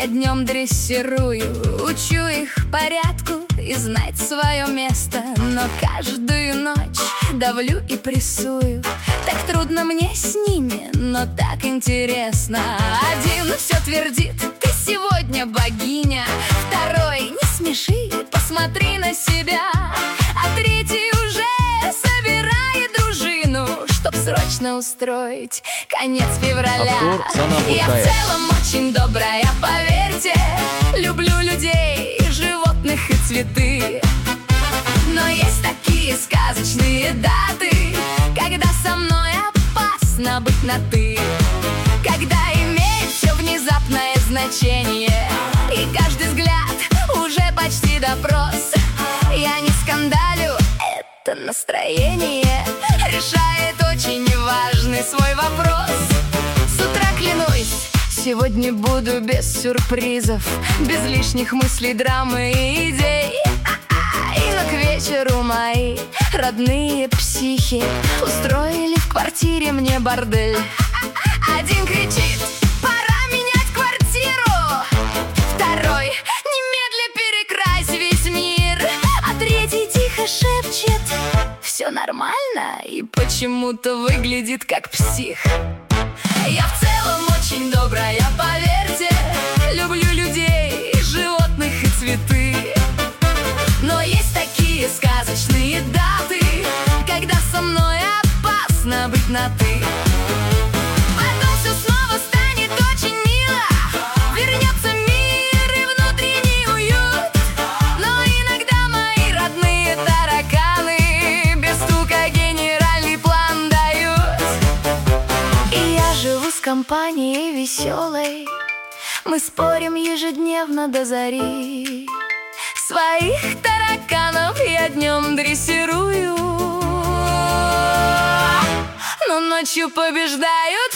я днем дрессирую. Учу их порядку и знать свое место. Но каждую ночь давлю и прессую. Так трудно мне с ними, но так интересно. Один все твердит: ты сегодня богиня. Второй: не смеши, посмотри на себя. А третий уже собирает дружину, чтоб срочно устроить конец февраля. Я в целом очень добрая, поверьте. Люблю людей, животных и цветы. Но есть такие сказочные даты, когда со мной опасно быть на «ты». Когда имеет все внезапное значение, и каждый взгляд уже почти допрос. Я не скандалю, это настроение решает очень важный свой вопрос. С утра клянусь, сегодня буду без сюрпризов, без лишних мыслей, драмы и идей. И к вечеру мои родные психи устроили в квартире мне бордель. Один кричит: пора менять квартиру. Второй: немедля перекрась весь мир. А третий тихо шепчет: все нормально, и почему-то выглядит как псих. Я в целом очень добрая, поверьте. Люблю людей, животных и цветы. Но есть такие сказочные даты, когда со мной опасно быть на «ты». Потом все снова станет очень мило, вернется мир и внутренний уют. Но иногда мои родные тараканы без стука генеральный план дают. И я живу с компанией веселой, мы спорим ежедневно до зари. Своих тараканов я днем дрессирую, но ночью побеждаю